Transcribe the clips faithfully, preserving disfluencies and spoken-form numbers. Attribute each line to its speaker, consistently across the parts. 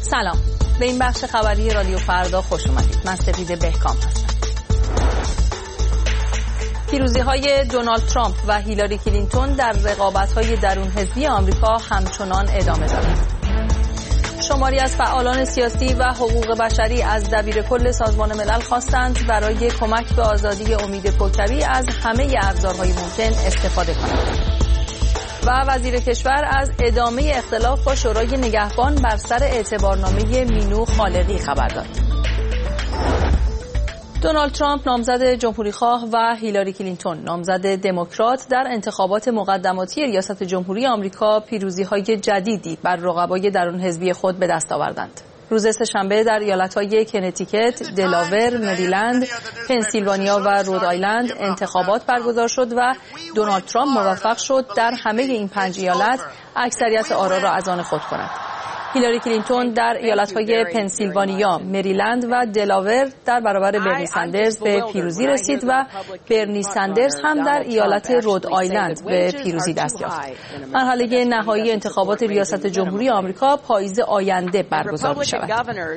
Speaker 1: سلام، به این بخش خبری رادیو فردا خوش اومدید. من سپید بهکام هستم. پیروزی‌های دونالد ترامپ و هیلاری کلینتون در رقابت‌های درون حزبی آمریکا همچنان ادامه دارد. شماری از فعالان سیاسی و حقوق بشری از دبیرکل سازمان ملل خواستند برای کمک به آزادی امید کوکبی از همه ابزارهای ممکن استفاده کنند. و وزیر کشور از ادامه اختلاف با شورای نگهبان بر سر اعتبارنامه مینو خالقی خبر داد. دونالد ترامپ نامزد جمهوریخواه و هیلاری کلینتون نامزد دموکرات در انتخابات مقدماتی ریاست جمهوری آمریکا پیروزی‌های جدیدی بر رقبای درون حزبی خود به دست آوردند. روز سه‌شنبه در ایالت‌های کنتیکت، دلاور، مریلند، پنسیلوانیا و رود آیلند انتخابات برگزار شد و دونالد ترامپ موفق شد در همه این پنج ایالت اکثریت آرا را از آن خود کند. هیلاری کلینتون در ایالت‌های پنسیلوانیا، مریلند و دلاور در برابر برنی سندرز به پیروزی رسید و برنی سندرز هم در ایالت رود آیلند به پیروزی دست یافت. مرحله نهایی انتخابات ریاست جمهوری آمریکا پاییز آینده برگزار می‌شود.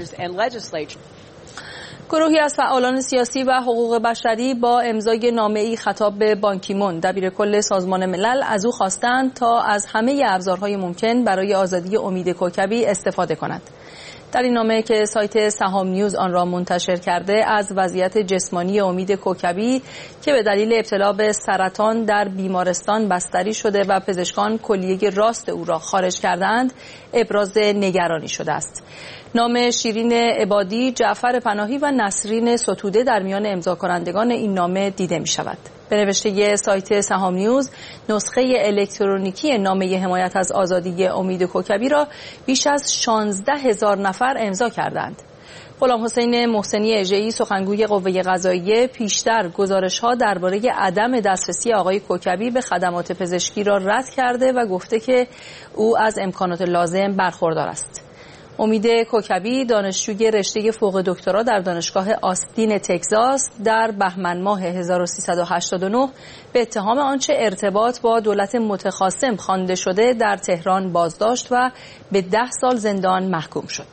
Speaker 1: گروهی از فعالان سیاسی و حقوق بشری با امضای نامه‌ای خطاب به بان کی مون دبیرکل سازمان ملل از او خواستند تا از همه ابزارهای ممکن برای آزادی امید کوکبی استفاده کند. در این نامه که سایت سهام نیوز آن را منتشر کرده از وضعیت جسمانی امید کوکبی که به دلیل ابتلا به سرطان در بیمارستان بستری شده و پزشکان کلیه راست او را خارج کردند ابراز نگرانی شده است. نام شیرین عبادی، جعفر پناهی و نسرین ستوده در میان امضا کنندگان این نامه دیده می شود. به نوشته سایت سهام نیوز، نسخه الکترونیکی نامه حمایت از آزادی امید کوکبی را بیش از شانزده هزار نفر امضا کردند. غلام حسین محسنی اژه‌ای سخنگوی قوه قضاییه پیشتر گزارش‌ها درباره عدم دسترسی آقای کوکبی به خدمات پزشکی را رد کرده و گفته که او از امکانات لازم برخوردار است. امید کوکبی دانشجوی رشته فوق دکترا در دانشگاه آستین تگزاس در بهمن ماه هزار و سیصد و هشتاد و نه به اتهام آنچه ارتباط با دولت متخاصم خوانده شده در تهران بازداشت و به ده سال زندان محکوم شد.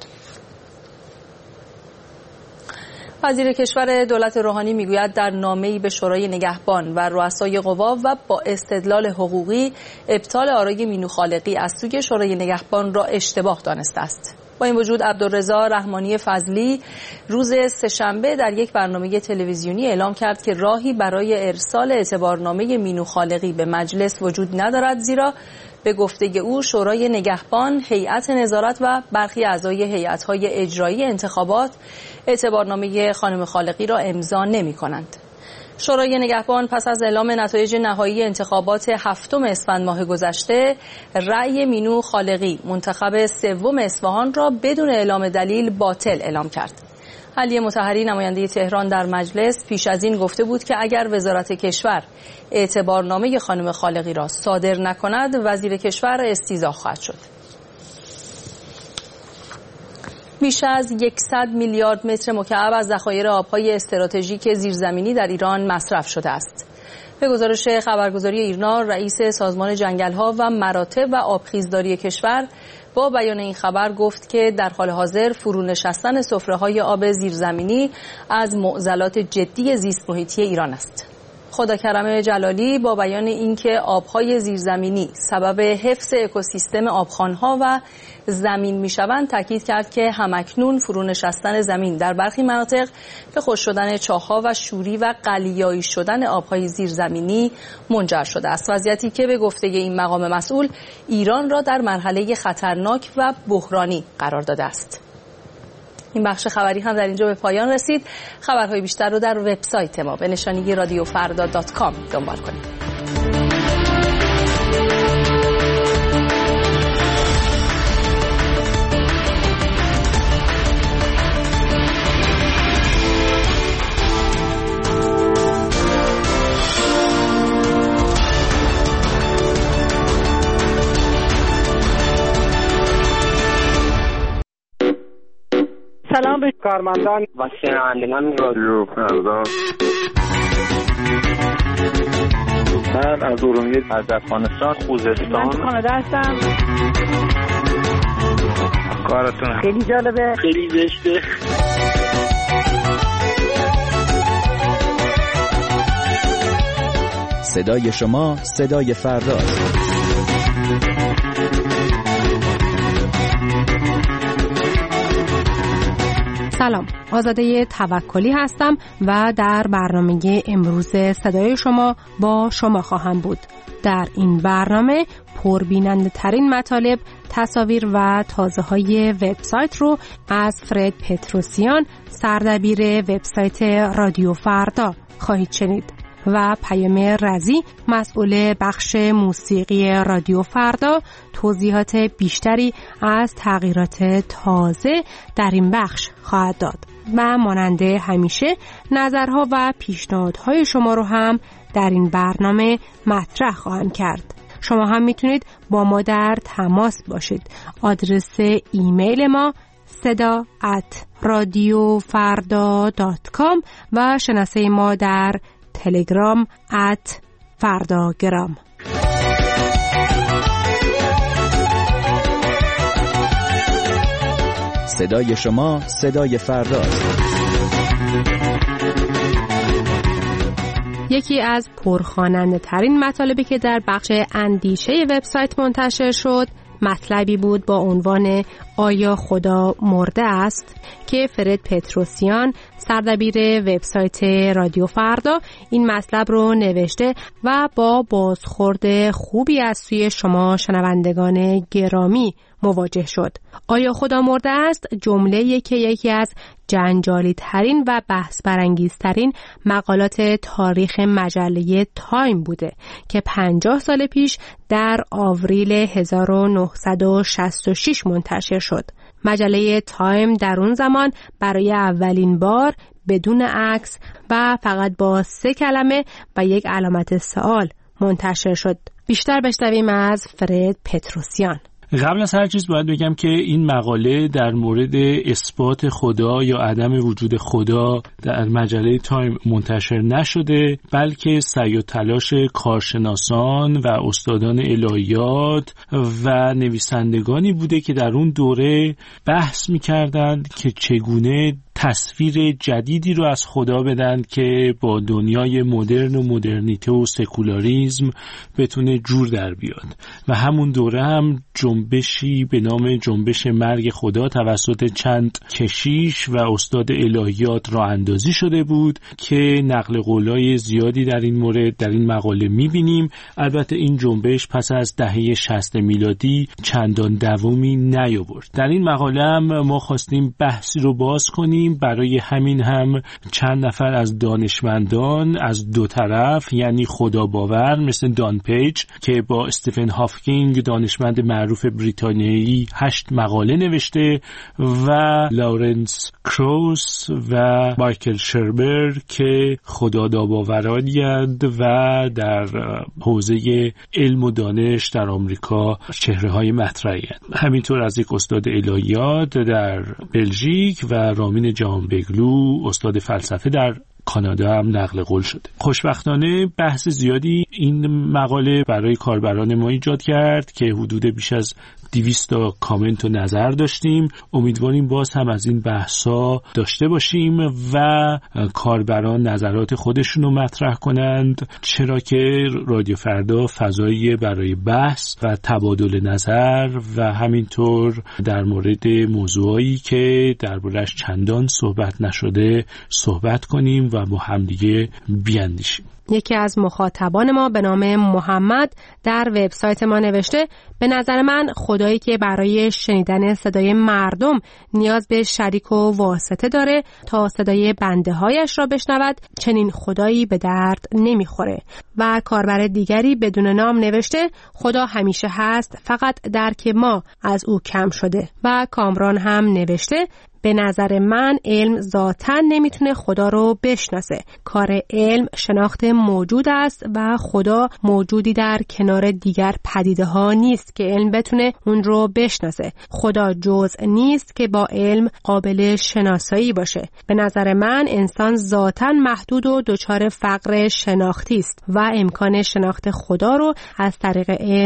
Speaker 1: وزیر کشور دولت روحانی میگوید در نامه‌ای به شورای نگهبان و رؤسای قوا و با استدلال حقوقی ابطال آرای مینو خالقی از سوی شورای نگهبان را اشتباه دانسته است. با این وجود عبدالرضا رحمانی فضلی روز سه‌شنبه در یک برنامه تلویزیونی اعلام کرد که راهی برای ارسال اعتبارنامه مینو خالقی به مجلس وجود ندارد، زیرا به گفته او شورای نگهبان، هیئت نظارت و برخی اعضای هیئت‌های اجرایی انتخابات اعتبارنامه خانم خالقی را امضا نمی‌کنند. شورای نگهبان پس از اعلام نتایج نهایی انتخابات هفتم اسفند ماه گذشته رأی مینو خالقی منتخب سوم اصفهان را بدون اعلام دلیل باطل اعلام کرد. علی مطهری نماینده تهران در مجلس پیش از این گفته بود که اگر وزارت کشور اعتبارنامه خانم خالقی را صادر نکند وزیر کشور استیضاح خواهد شد. بیش از صد میلیارد متر مکعب از ذخایر آبهای استراتژیک زیرزمینی در ایران مصرف شده است. به گزارش خبرگزاری ایرنا، رئیس سازمان جنگل‌ها و مراتع و آبخیزداری کشور با بیان این خبر گفت که در حال حاضر فرونشستن سفره‌های آب زیرزمینی از معضلات جدی زیست محیطی ایران است. خداکرم جلالی با بیان اینکه آبهای زیرزمینی سبب حفظ اکوسیستم آبخوان‌ها و زمین میشوند تاکید کرد که همکنون فرونشستن زمین در برخی مناطق به خشک شدن چاه‌ها و شوری و قلیایی شدن آبهای زیرزمینی منجر شده است، وضعیتی که به گفته این مقام مسئول ایران را در مرحله خطرناک و بحرانی قرار داده است. این بخش خبری هم در اینجا به پایان رسید. خبرهای بیشتر رو در وبسایت ما به نشانی رادیو فردا دات کام دنبال کنید.
Speaker 2: سلام به کارمندان
Speaker 3: و شنوندگان رادیو فردا. من از ارومیه از افغانستان خوزستان
Speaker 2: من کانادا هستم.
Speaker 3: کارتون
Speaker 2: خیلی جالبه،
Speaker 3: خیلی زشته.
Speaker 4: صدای شما صدای فرداست.
Speaker 5: سلام، آزاده توکلی هستم و در برنامه امروز صدای شما با شما خواهم بود. در این برنامه پربیننده ترین مطالب، تصاویر و تازه های وبسایت رو از فرد پتروسیان، سردبیر وبسایت رادیو فردا خواهید شنید و پیام رضی، مسئول بخش موسیقی رادیو فردا، توضیحات بیشتری از تغییرات تازه در این بخش خواهد داد و ماننده همیشه نظرها و پیشنهادهای شما رو هم در این برنامه مطرح خواهم کرد. شما هم میتونید با ما در تماس باشید. آدرس ایمیل ما صدا ات رادیو فردا دات کام و شناسه ما در تلگرام ات فرداگرام.
Speaker 4: صدای شما صدای فرداست.
Speaker 5: یکی از پرخواننده ترین مطالبی که در بخش اندیشه وبسایت منتشر شد مطلبی بود با عنوان آیا خدا مرده است که فرد پتروسیان، سردبیر وبسایت رادیو فردا، این مطلب رو نوشته و با بازخورد خوبی از سوی شما شنوندگان گرامی مواجه شد. آیا خدا مرده است جمله‌ای که یکی از جنجالی ترین و بحث برانگیز ترین مقالات تاریخ مجله تایم بوده که پنجاه سال پیش در آوریل هزار و نهصد و شصت و شش منتشر شد. مجله تایم در اون زمان برای اولین بار بدون عکس و فقط با سه کلمه و یک علامت سوال منتشر شد. بیشتر بشنویم از فرد پتروسیان.
Speaker 6: قبل از هر چیز باید بگم که این مقاله در مورد اثبات خدا یا عدم وجود خدا در مجله تایم منتشر نشده، بلکه سعی و تلاش کارشناسان و استادان الهیات و نویسندگانی بوده که در اون دوره بحث می‌کردند که چگونه تصویر جدیدی رو از خدا بدن که با دنیای مدرن و مدرنیته و سکولاریسم بتونه جور در بیاد. و همون دوره هم جنبشی به نام جنبش مرگ خدا توسط چند کشیش و استاد الهیات راه اندازی شده بود که نقل قولای زیادی در این مورد در این مقاله می‌بینیم. البته این جنبش پس از دهه شصت میلادی چندان دوامی نیاورد. در این مقاله هم ما خواستیم بحثی رو باز کنیم. برای همین هم چند نفر از دانشمندان از دو طرف، یعنی خدا باور مثل دان پیج که با استیفن هاکینگ دانشمند معروف بریتانیایی هشت مقاله نوشته و لارنس کروس و مایکل شربر که خدا باورانی‌اند و در حوزه علم و دانش در آمریکا چهره‌های مطرحی هستند. همینطور از یک استاد الهیات در بلژیک و رامین جهان بگلو استاد فلسفه در کانادا هم نقل قول شده. خوشبختانه بحث زیادی این مقاله برای کاربران ما ایجاد کرد که حدود بیش از دویست تا کامنت و نظر داشتیم. امیدواریم باز هم از این بحثا داشته باشیم و کاربران نظرات خودشون رو مطرح کنند، چرا که رادیو فردا فضایی برای بحث و تبادل نظر و همینطور در مورد موضوعایی که درباره‌اش چندان صحبت نشده صحبت کنیم و با همدیگه بیاندیشیم.
Speaker 5: یکی از مخاطبان ما به نام محمد در وبسایت ما نوشته: به نظر من خدایی که برای شنیدن صدای مردم نیاز به شریک و واسطه داره تا صدای بنده هایش را بشنود، چنین خدایی به درد نمیخوره. و کاربر دیگری بدون نام نوشته: خدا همیشه هست، فقط درک ما از او کم شده. و کامران هم نوشته: به نظر من علم ذاتاً نمیتونه خدا رو بشناسه. کار علم شناخت موجود است و خدا موجودی در کنار دیگر پدیده ها نیست که علم بتونه اون رو بشناسه. خدا جزء نیست که با علم قابل شناسایی باشه. به نظر من انسان ذاتاً محدود و دچار فقر شناختی است و امکان شناخت خدا رو از طریق علم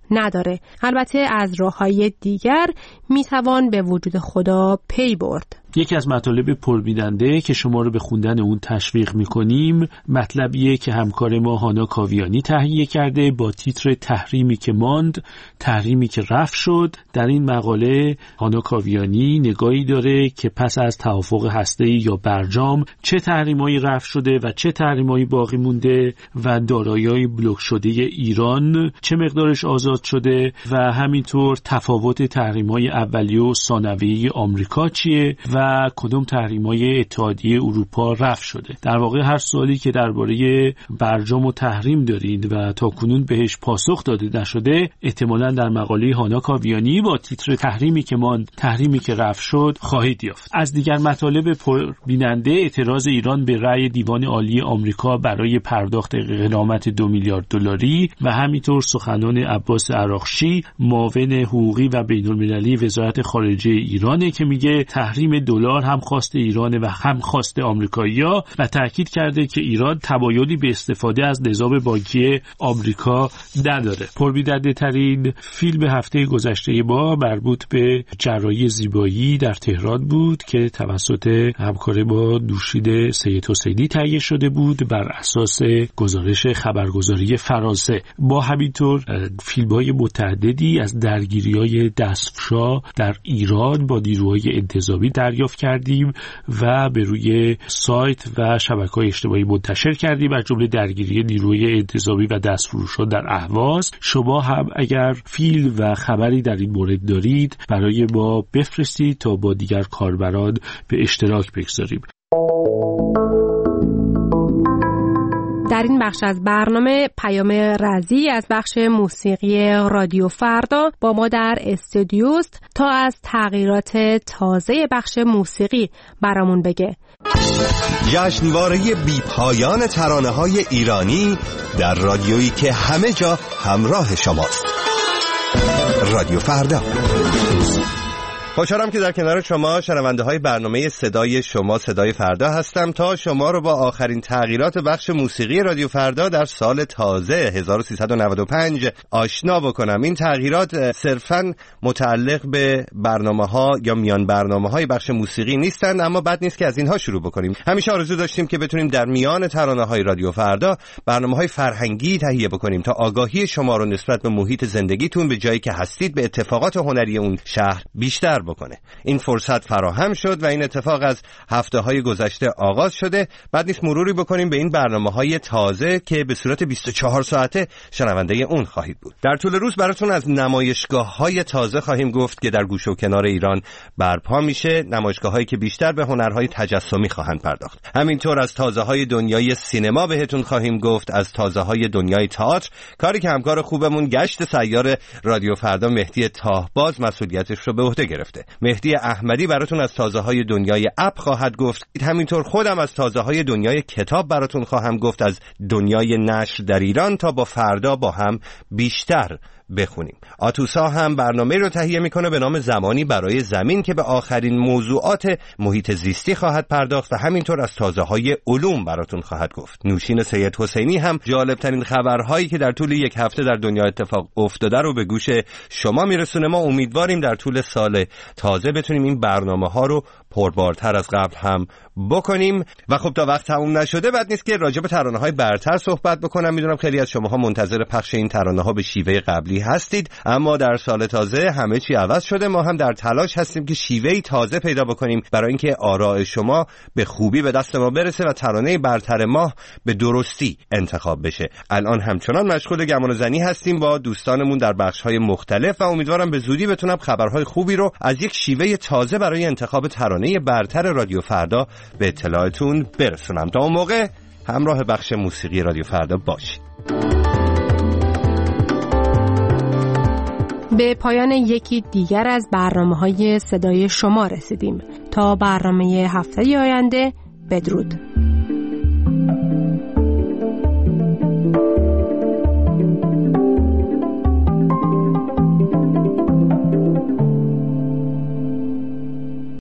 Speaker 5: نداره. البته از راه‌های دیگر میتوان به وجود خدا پی برد.
Speaker 6: یکی از مطالب پربیننده که شما رو به خوندن اون تشویق میکنیم مطلبیه که همکار ما هانا کاویانی تهیه کرده با تیتر تحریمی که ماند، تحریمی که رفع شد. در این مقاله هانا کاویانی نگاهی داره که پس از توافق هسته‌ای یا برجام چه تحریمایی رفع شده و چه تحریمایی باقی مونده و دارایی‌های بلوک شده ایران چه مقدارش آزاد شده و همینطور تفاوت تحریم‌های اولیه و ثانویه آمریکا چیه و کدوم تحریم‌های اتحادیه اروپا رفع شده. در واقع هر سوالی که درباره برجام و تحریم دارید و تاکنون بهش پاسخ داده نشده احتمالاً در مقاله هانا کاویانی با تیتر تحریمی که ماند، تحریمی که رفع شد خواهید یافت. از دیگر مطالب پربیننده اعتراض ایران به رأی دیوان عالی آمریکا برای پرداخت غرامت دو میلیارد دلاری و همینطور سخنان عباس عراقچی معاون حقوقی و بین‌المللی وزارت خارجه ایرانه که میگه تحریم دلار هم خواست ایران و هم خواست آمریکایی‌ها و تاکید کرده که ایران تمایلی به استفاده از نظام بانکی آمریکا نداره. پربیننده ترین فیلم هفته گذشته ما مربوط به جراحی زیبایی در تهران بود که توسط همکار ما نوشین سید حسینی تهیه شده بود بر اساس گزارش خبرگزاری فرانسه. ما همینطور فیلم‌های متعددی از درگیری‌های دستفشا در ایران با نیروهای انتظامی دریافت کردیم و به روی سایت و شبکه‌های اجتماعی منتشر کردیم، از جمله درگیری نیروی انتظامی و دستفروشان در اهواز. شما هم اگر فیلم و خبری در این مورد دارید برای ما بفرستید تا با دیگر کاربران به اشتراک بگذاریم.
Speaker 5: در این بخش از برنامه پیام رضی از بخش موسیقی رادیو فردا با ما در استودیوست تا از تغییرات تازه بخش موسیقی برامون بگه.
Speaker 7: جشنواره بی پایان ترانه‌های ایرانی در رادیویی که همه جا همراه شماست. رادیو فردا. خوشحالم که در کنار شما شنونده های برنامه صدای شما صدای فردا هستم تا شما رو با آخرین تغییرات بخش موسیقی رادیو فردا در سال تازه هزار و سیصد و نود و پنج آشنا بکنم. این تغییرات صرفاً متعلق به برنامه ها یا میان برنامه های بخش موسیقی نیستند، اما بد نیست که از اینها شروع بکنیم. همیشه آرزو داشتیم که بتونیم در میان ترانه های رادیو فردا برنامه های فرهنگی تهیه بکنیم تا آگاهی شما رو نسبت به محیط زندگیتون به جایی که هستید به اتفاقات هنری اون شهر بیشتر بکنه. این فرصت فراهم شد و این اتفاق از هفته های گذشته آغاز شده. بعد نیست مروری بکنیم به این برنامه های تازه که به صورت بیست و چهار ساعته شنونده اون خواهید بود. در طول روز براتون از نمایشگاه های تازه خواهیم گفت که در گوشه و کنار ایران برپا میشه، نمایشگاه هایی که بیشتر به هنرهای تجسمی خواهند پرداخت. همینطور از تازه های دنیای سینما بهتون خواهیم گفت، از تازه های دنیای تئاتر، کاری که همکار خوبمون گشت سیار رادیو فردا مهدی تاهباز مسئولیتش رو به عهده گرفته. مهدی احمدی براتون از تازه‌های دنیای اپ خواهد گفت. همینطور خودم از تازه‌های دنیای کتاب براتون خواهم گفت، از دنیای نشر در ایران تا با فردا با هم بیشتر بخونیم. آتوسا هم برنامه رو تهیه میکنه به نام زمانی برای زمین که به آخرین موضوعات محیط زیستی خواهد پرداخت و همینطور از تازه‌های علوم براتون خواهد گفت. نوشین سید حسینی هم جالبترین خبرهایی که در طول یک هفته در دنیا اتفاق افتاده رو به گوش شما میرسونه. ما امیدواریم در طول سال تازه بتونیم این برنامه‌ها رو پربارتر از قبل هم بکنیم. و خب تا وقت تموم نشده بد نیست که راجع به ترانه‌های برتر صحبت بکنم. میدونم خیلی از شماها منتظر پخش این ترانه‌ها به شیوه قبلی هستید، اما در سال تازه همه چی عوض شده. ما هم در تلاش هستیم که شیوهی تازه پیدا بکنیم برای اینکه آراء شما به خوبی به دست ما برسه و ترانه برتر ماه به درستی انتخاب بشه. الان همچنان مشغول گمان زنی هستیم با دوستانمون در بخش‌های مختلف و امیدوارم به زودی بتونم خبرهای خوبی رو از یک شیوه تازه برای انتخاب ترانه برتر رادیو فردا به اطلاعتون برسونم. تا اون موقع همراه بخش موسیقی رادیو فردا باشید.
Speaker 5: به پایان یکی دیگر از برنامه‌های صدای شما رسیدیم. تا برنامه هفته آینده، بدرود.